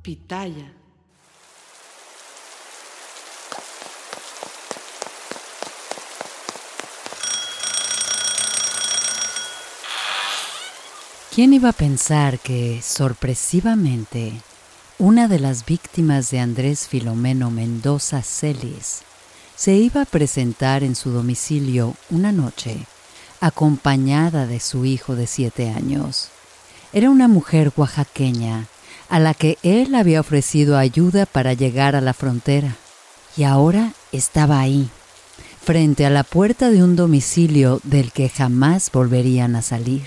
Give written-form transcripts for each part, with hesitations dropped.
pitaya. ¿Quién iba a pensar que, sorpresivamente, una de las víctimas de Andrés Filomeno Mendoza Celis se iba a presentar en su domicilio una noche, acompañada de su hijo de 7 años? Era una mujer oaxaqueña a la que él había ofrecido ayuda para llegar a la frontera. Y ahora estaba ahí, frente a la puerta de un domicilio del que jamás volverían a salir.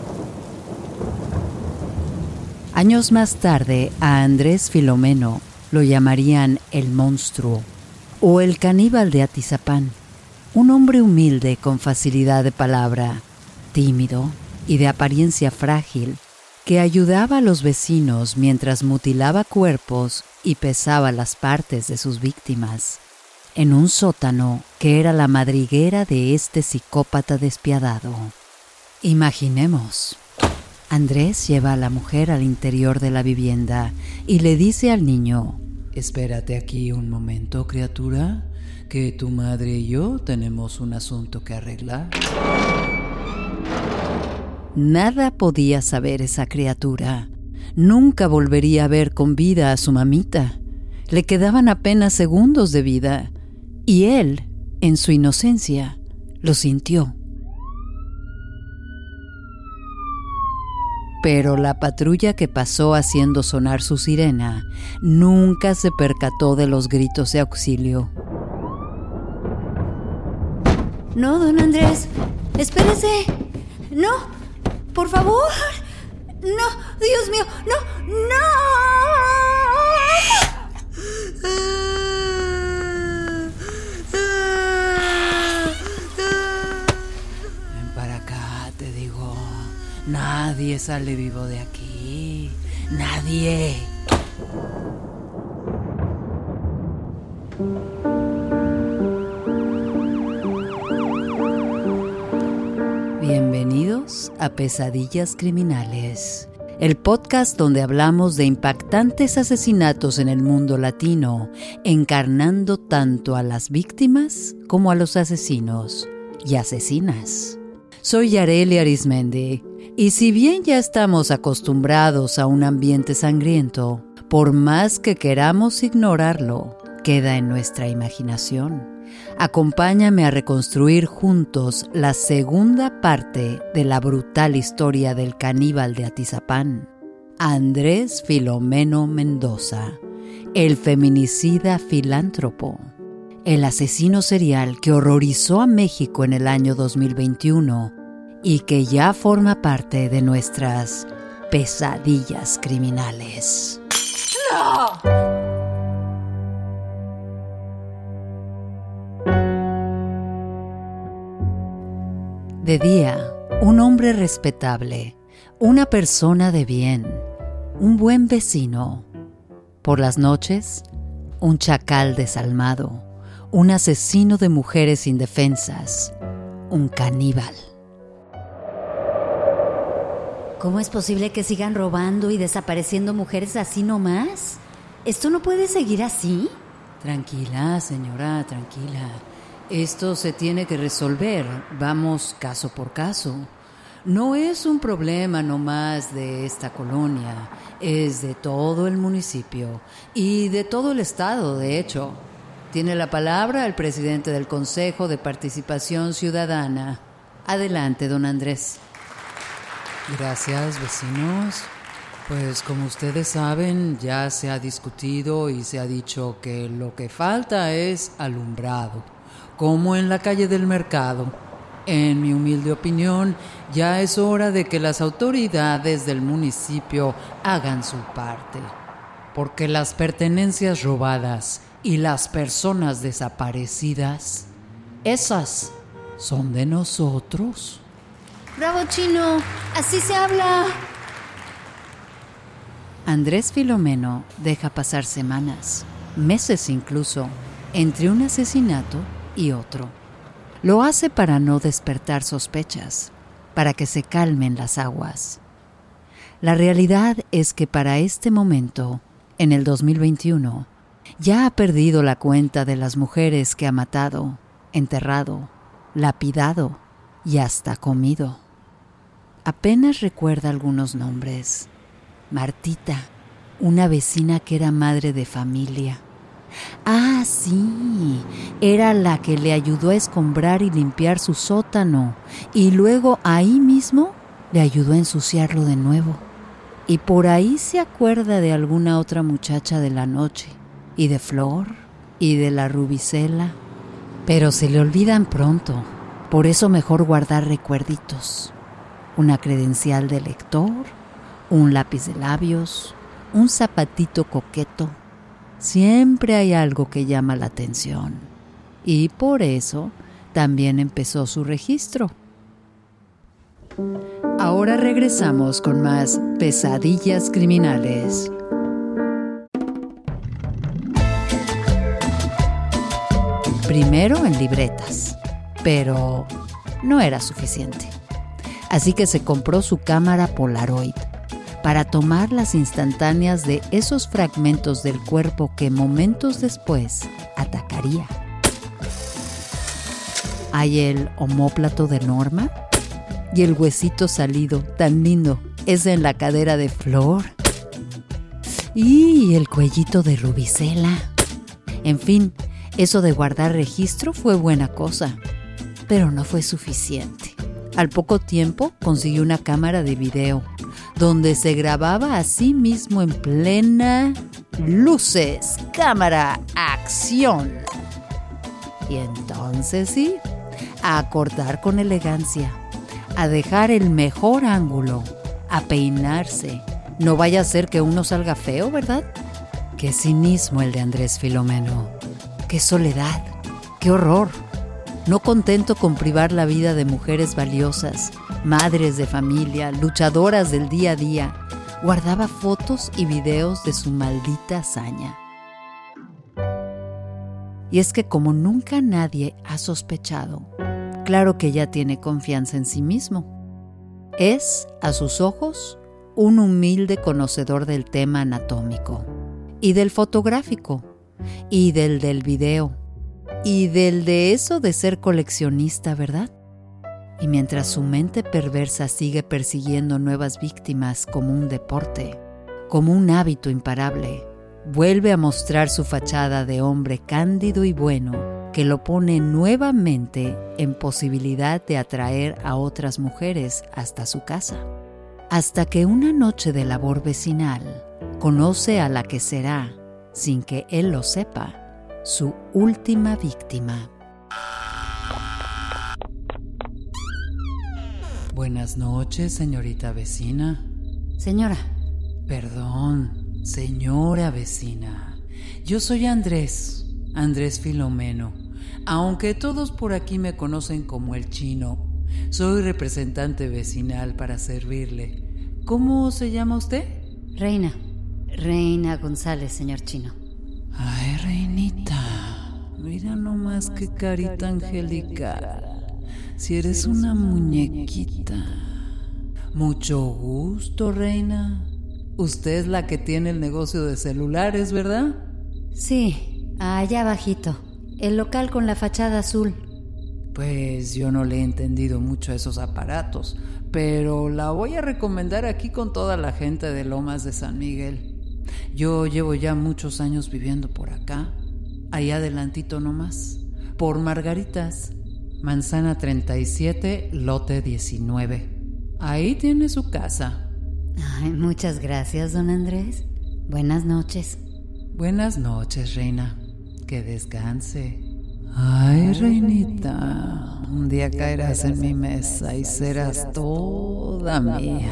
Años más tarde, a Andrés Filomeno lo llamarían el monstruo o el caníbal de Atizapán, un hombre humilde con facilidad de palabra, tímido y de apariencia frágil, que ayudaba a los vecinos mientras mutilaba cuerpos y pesaba las partes de sus víctimas, en un sótano que era la madriguera de este psicópata despiadado. Imaginemos. Andrés lleva a la mujer al interior de la vivienda y le dice al niño: «Espérate aquí un momento, criatura, que tu madre y yo tenemos un asunto que arreglar». Nada podía saber esa criatura. Nunca volvería a ver con vida a su mamita. Le quedaban apenas segundos de vida. Y él, en su inocencia, lo sintió. Pero la patrulla que pasó haciendo sonar su sirena nunca se percató de los gritos de auxilio. No, don Andrés, espérese. No, por favor. No, Dios mío, no, no. Ven para acá, te digo. Nadie sale vivo de aquí. Nadie. Bienvenidos a Pesadillas Criminales, el podcast donde hablamos de impactantes asesinatos en el mundo latino, encarnando tanto a las víctimas como a los asesinos y asesinas. Soy Yareli Arismendi, y si bien ya estamos acostumbrados a un ambiente sangriento, por más que queramos ignorarlo, queda en nuestra imaginación. Acompáñame a reconstruir juntos la segunda parte de la brutal historia del caníbal de Atizapán, Andrés Filomeno Mendoza, el feminicida filántropo, el asesino serial que horrorizó a México en el año 2021 y que ya forma parte de nuestras pesadillas criminales. ¡No! De día, un hombre respetable, una persona de bien, un buen vecino. Por las noches, un chacal desalmado, un asesino de mujeres indefensas, un caníbal. ¿Cómo es posible que sigan robando y desapareciendo mujeres así nomás? ¿Esto no puede seguir así? Tranquila, señora, tranquila. Esto se tiene que resolver. Vamos caso por caso. No es un problema nomás de esta colonia. Es de todo el municipio y de todo el estado, de hecho. Tiene la palabra el presidente del Consejo de Participación Ciudadana. Adelante, don Andrés. Gracias, vecinos. Pues como ustedes saben, ya se ha discutido y se ha dicho que lo que falta es alumbrado, como en la calle del mercado. En mi humilde opinión, ya es hora de que las autoridades del municipio hagan su parte, porque las pertenencias robadas y las personas desaparecidas, esas son de nosotros. ¡Bravo, Chino! ¡Así se habla! Andrés Filomeno deja pasar semanas, meses incluso, entre un asesinato y otro. Lo hace para no despertar sospechas, para que se calmen las aguas. La realidad es que para este momento, en el 2021, ya ha perdido la cuenta de las mujeres que ha matado, enterrado, lapidado y hasta comido. Apenas recuerda algunos nombres. Martita, una vecina que era madre de familia. Ah, sí, era la que le ayudó a escombrar y limpiar su sótano y luego ahí mismo le ayudó a ensuciarlo de nuevo. Y por ahí se acuerda de alguna otra muchacha de la noche, y de Flor, y de la Rubicela. Pero se le olvidan pronto, por eso mejor guardar recuerditos. Una credencial de lector, un lápiz de labios, un zapatito coqueto. Siempre hay algo que llama la atención. Y por eso también empezó su registro. Ahora regresamos con más pesadillas criminales. Primero en libretas, pero no era suficiente. Así que se compró su cámara Polaroid para tomar las instantáneas de esos fragmentos del cuerpo que momentos después atacaría. Hay el omóplato de Norma y el huesito salido, tan lindo, ese en la cadera de Flor. Y el cuellito de Rubicela. En fin, eso de guardar registro fue buena cosa, pero no fue suficiente. Al poco tiempo consiguió una cámara de video, donde se grababa a sí mismo en plena luces, cámara, acción. Y entonces sí, a cortar con elegancia, a dejar el mejor ángulo, a peinarse. No vaya a ser que uno salga feo, ¿verdad? Qué cinismo el de Andrés Filomeno. Qué soledad, qué horror. No contento con privar la vida de mujeres valiosas, madres de familia, luchadoras del día a día, guardaba fotos y videos de su maldita hazaña. Y es que como nunca nadie ha sospechado, claro que ya tiene confianza en sí mismo. Es, a sus ojos, un humilde conocedor del tema anatómico, y del fotográfico, y del video, y del de eso de ser coleccionista, ¿verdad? Y mientras su mente perversa sigue persiguiendo nuevas víctimas como un deporte, como un hábito imparable, vuelve a mostrar su fachada de hombre cándido y bueno, que lo pone nuevamente en posibilidad de atraer a otras mujeres hasta su casa. Hasta que una noche de labor vecinal conoce a la que será, sin que él lo sepa, su última víctima. Buenas noches, señorita vecina. Señora. Perdón, señora vecina. Yo soy Andrés Filomeno, aunque todos por aquí me conocen como el Chino. Soy representante vecinal para servirle. ¿Cómo se llama usted? Reina González, señor Chino. Ay, reinita, mira nomás qué carita angelical. Si eres una muñequita. Mucho gusto, reina. Usted es la que tiene el negocio de celulares, ¿verdad? Sí, allá abajito. El local con la fachada azul. Pues yo no le he entendido mucho a esos aparatos, pero la voy a recomendar aquí con toda la gente de Lomas de San Miguel. Yo llevo ya muchos años viviendo por acá, allá adelantito nomás, por Margaritas, Manzana 37, lote 19. Ahí tiene su casa. Ay, muchas gracias, don Andrés. Buenas noches. Buenas noches, reina. Que descanse. Ay, reinita, un día caerás en mi mesa y serás toda mía.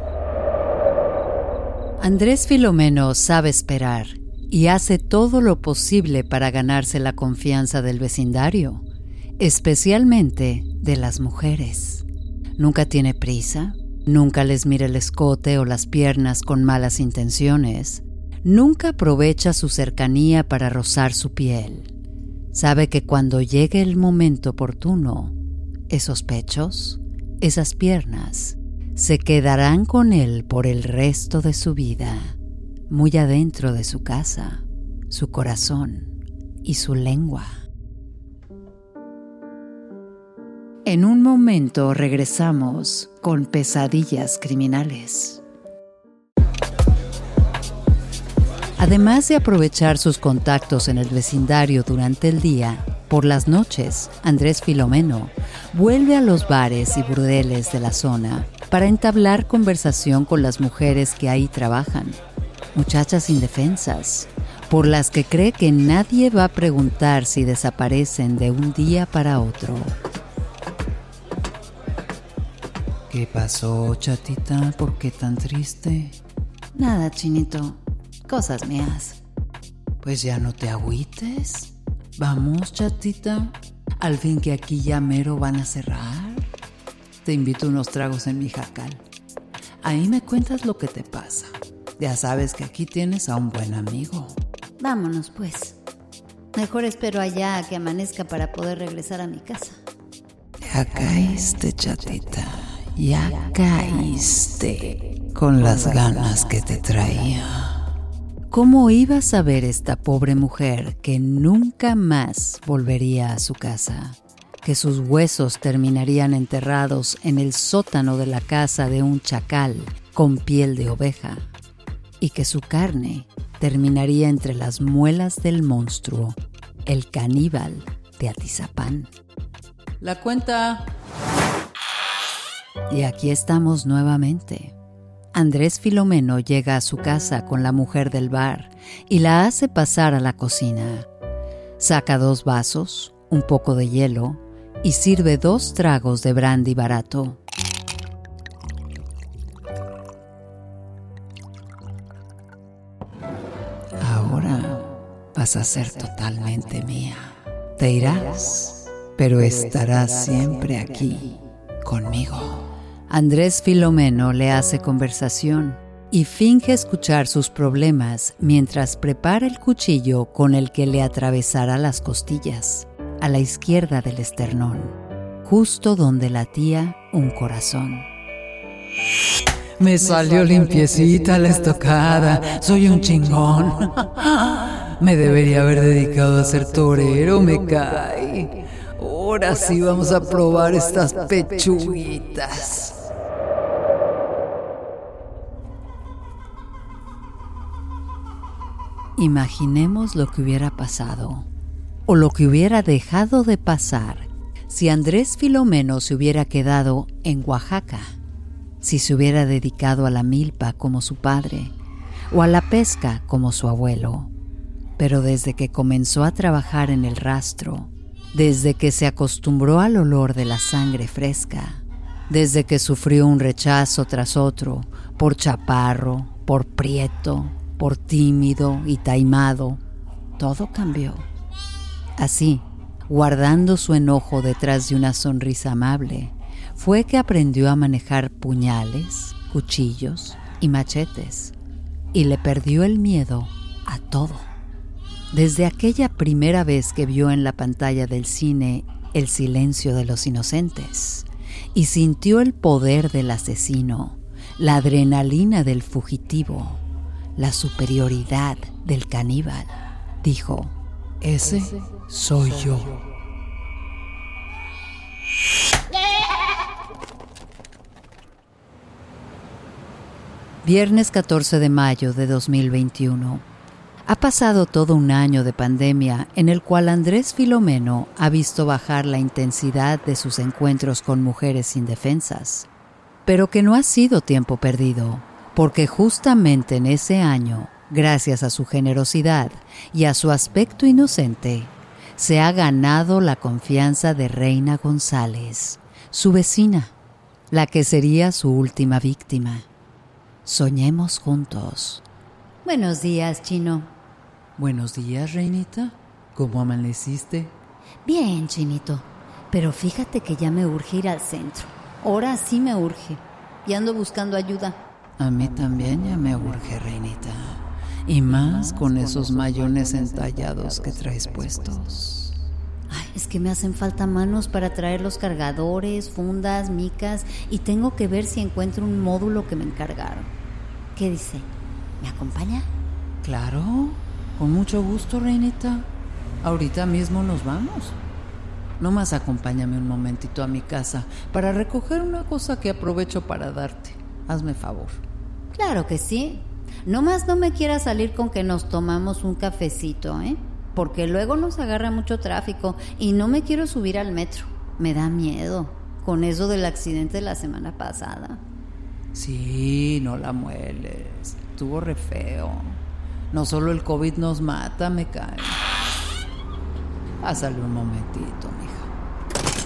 Andrés Filomeno sabe esperar y hace todo lo posible para ganarse la confianza del vecindario, especialmente de las mujeres. Nunca tiene prisa, nunca les mira el escote o las piernas con malas intenciones, nunca aprovecha su cercanía para rozar su piel. Sabe que cuando llegue el momento oportuno, esos pechos, esas piernas, se quedarán con él por el resto de su vida. muy adentro de su casa, su corazón y su lengua. En un momento regresamos con Pesadillas Criminales. Además de aprovechar sus contactos en el vecindario durante el día, por las noches, Andrés Filomeno vuelve a los bares y burdeles de la zona para entablar conversación con las mujeres que ahí trabajan, muchachas indefensas, por las que cree que nadie va a preguntar si desaparecen de un día para otro. ¿Qué pasó, chatita? ¿Por qué tan triste? Nada, Chinito. Cosas mías. Pues ya no te agüites. Vamos, chatita. Al fin que aquí ya mero van a cerrar. Te invito a unos tragos en mi jacal. Ahí me cuentas lo que te pasa. Ya sabes que aquí tienes a un buen amigo. Vámonos, pues. Mejor espero allá a que amanezca para poder regresar a mi casa. Ya caíste, chatita. Ya caíste con las ganas que te traía. ¿Cómo iba a saber esta pobre mujer que nunca más volvería a su casa? Que sus huesos terminarían enterrados en el sótano de la casa de un chacal con piel de oveja y que su carne terminaría entre las muelas del monstruo, el caníbal de Atizapán. La cuenta. Y aquí estamos nuevamente. Andrés Filomeno llega a su casa con la mujer del bar y la hace pasar a la cocina. Saca 2 vasos, un poco de hielo y sirve 2 tragos de brandy barato. Ahora vas a ser totalmente mía. Te irás, pero estarás siempre aquí conmigo. Andrés Filomeno le hace conversación y finge escuchar sus problemas mientras prepara el cuchillo con el que le atravesará las costillas, a la izquierda del esternón, justo donde latía un corazón. Me salió limpiecita la estocada, soy un chingón. Me debería haber dedicado a ser torero, me cae. Ahora sí vamos a probar estas pechuguitas. Imaginemos lo que hubiera pasado, o lo que hubiera dejado de pasar, si Andrés Filomeno se hubiera quedado en Oaxaca, si se hubiera dedicado a la milpa como su padre, o a la pesca como su abuelo. Pero desde que comenzó a trabajar en el rastro, desde que se acostumbró al olor de la sangre fresca, desde que sufrió un rechazo tras otro, por chaparro, por prieto, por tímido y taimado, todo cambió. Así, guardando su enojo detrás de una sonrisa amable, fue que aprendió a manejar puñales, cuchillos y machetes, y le perdió el miedo a todo. Desde aquella primera vez que vio en la pantalla del cine El silencio de los inocentes y sintió el poder del asesino, la adrenalina del fugitivo, la superioridad del caníbal, dijo: ese soy yo. Viernes 14 de mayo de 2021. Ha pasado todo un año de pandemia en el cual Andrés Filomeno ha visto bajar la intensidad de sus encuentros con mujeres indefensas, pero que no ha sido tiempo perdido, porque justamente en ese año, gracias a su generosidad y a su aspecto inocente, se ha ganado la confianza de Reina González, su vecina, la que sería su última víctima. Soñemos juntos. Buenos días, Chino. Buenos días, Reinita. ¿Cómo amaneciste? Bien, Chinito. Pero fíjate que ya me urge ir al centro. Ahora sí me urge. Y ando buscando ayuda. A mí también ya me urge, Reinita. Y más con esos mayones entallados que traes puestos. Ay, es que me hacen falta manos para traer los cargadores, fundas, micas, y tengo que ver si encuentro un módulo que me encargaron. ¿Qué dice? ¿Me acompaña? Claro, con mucho gusto, reinita. Ahorita mismo nos vamos. Nomás acompáñame un momentito a mi casa para recoger una cosa que aprovecho para darte. Hazme favor. Claro que sí. Nomás no me quieras salir con que nos tomamos un cafecito, porque luego nos agarra mucho tráfico y no me quiero subir al metro. Me da miedo con eso del accidente de la semana pasada. Sí, no la mueles. Estuvo re feo. No solo el COVID nos mata, me cae. Pásale un momentito, mija.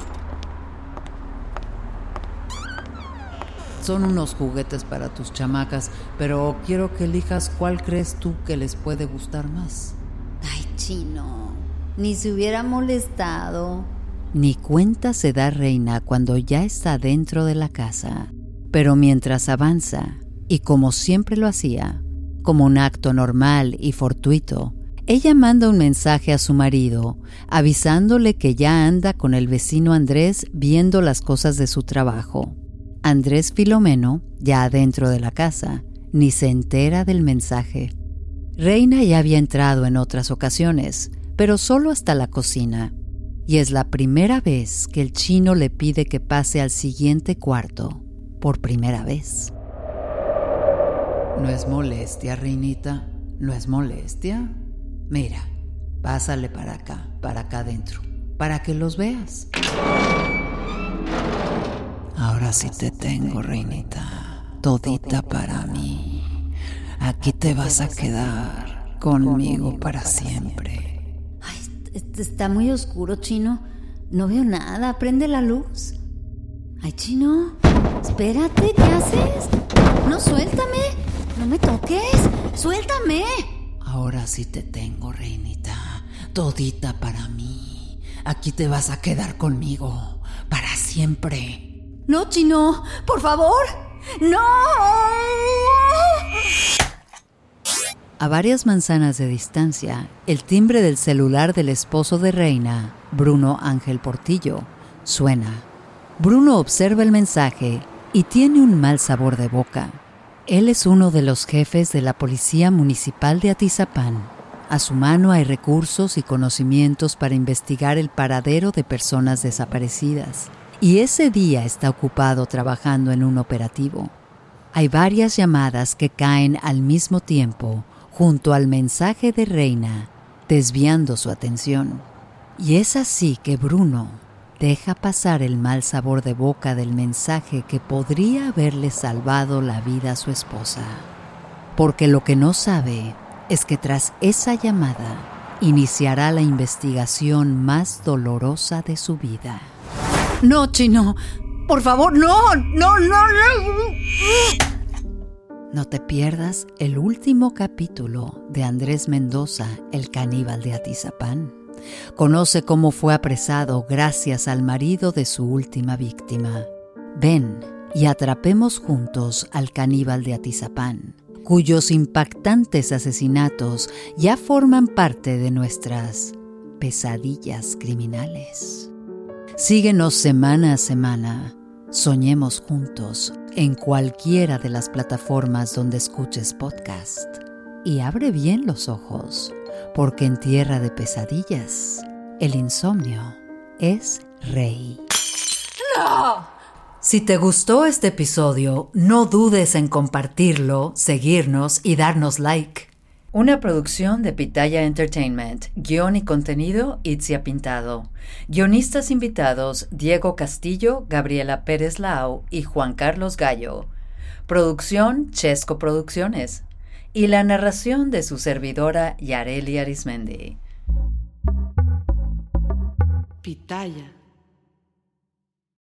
Son unos juguetes para tus chamacas, pero quiero que elijas cuál crees tú que les puede gustar más. Ay, Chino, ni se hubiera molestado. Ni cuenta se da Reina cuando ya está dentro de la casa. Pero mientras avanza, y como siempre lo hacía, como un acto normal y fortuito, ella manda un mensaje a su marido, avisándole que ya anda con el vecino Andrés viendo las cosas de su trabajo. Andrés Filomeno, ya adentro de la casa, ni se entera del mensaje. Reina ya había entrado en otras ocasiones, pero solo hasta la cocina. Y es la primera vez que el Chino le pide que pase al siguiente cuarto, por primera vez. No es molestia, Reinita, no es molestia. Mira, pásale para acá adentro, para que los veas. Ahora sí te tengo, Reinita, todita para mí. Aquí te vas a quedar conmigo para siempre. Ay, está muy oscuro, Chino. No veo nada. Prende la luz. Ay, Chino, espérate, ¿qué haces? No, suéltame. No me toques. Suéltame. Ahora sí te tengo, Reinita, todita para mí. Aquí te vas a quedar conmigo para siempre. No, Chino, por favor. ¡No! A varias manzanas de distancia, el timbre del celular del esposo de Reina, Bruno Ángel Portillo, suena. Bruno observa el mensaje y tiene un mal sabor de boca. Él es uno de los jefes de la Policía Municipal de Atizapán. A su mano hay recursos y conocimientos para investigar el paradero de personas desaparecidas. Y ese día está ocupado trabajando en un operativo. Hay varias llamadas que caen al mismo tiempo junto al mensaje de Reina, desviando su atención. Y es así que Bruno deja pasar el mal sabor de boca del mensaje que podría haberle salvado la vida a su esposa. Porque lo que no sabe es que tras esa llamada iniciará la investigación más dolorosa de su vida. No, Chino, por favor, no. No te pierdas el último capítulo de Andrés Mendoza, el caníbal de Atizapán. Conoce cómo fue apresado gracias al marido de su última víctima. Ven y atrapemos juntos al caníbal de Atizapán, cuyos impactantes asesinatos ya forman parte de nuestras pesadillas criminales. Síguenos semana a semana. Soñemos juntos en cualquiera de las plataformas donde escuches podcast. Y abre bien los ojos, porque en tierra de pesadillas, el insomnio es rey. ¡No! Si te gustó este episodio, no dudes en compartirlo, seguirnos y darnos like. Una producción de Pitaya Entertainment. Guión y contenido, Itzia Pintado. Guionistas invitados, Diego Castillo, Gabriela Pérez Lau y Juan Carlos Gallo. Producción, Chesco Producciones. Y la narración de su servidora, Yareli Arismendi. Pitaya.